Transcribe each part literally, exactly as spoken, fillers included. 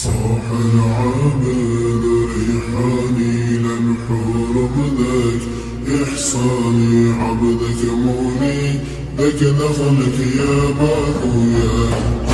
صاح العامل ريحاني للحور بذاك إحصاني عبدك موني ذاك دخلك يا بارويا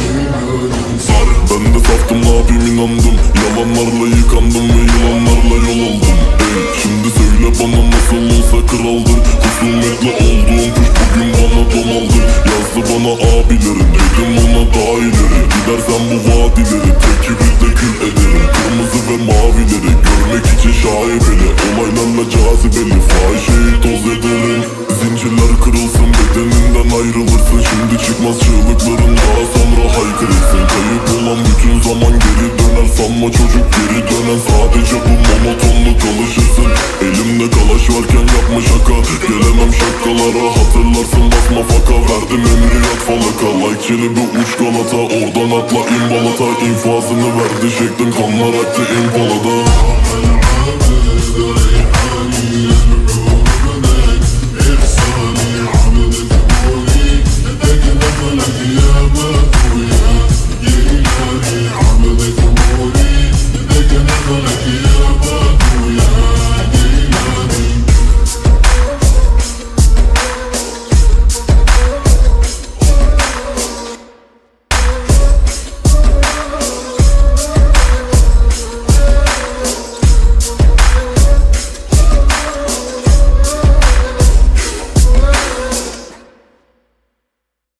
Ben de saftım ne yapayım inandım. Yalanlarla yıkandım ve yılanlarla yol aldım. Ey şimdi söyle bana nasıl olsa kraldım. Husumetli olduğum kuş bugün bana dom aldı. Yazdı bana abilerim, dedim ona daha ileri. Gidersen bu vadileri tek kibritle kül ederim. Kırmızı ve mavileri görmek için şaibeli. Olaylarla cazibeli fahişeyi toz ederim. Zincirler kırılsın bedeninden ayrılırsın. Şimdi çıkmaz çığlıkların daha sonra haykırırsın. Kayıp olan bütün zaman geri döner. Sanma çocuk geri dönen sadece bu monotonlu çalışırsın. Elimde kalaş varken yapma şaka. Gelemem şakalara hatırlarsın basma faka. Verdim emri yat falaka. Like çeli bir uç galata. Oradan atla imbalata. İnfazını verdi şeklin kanlar aktı impalada.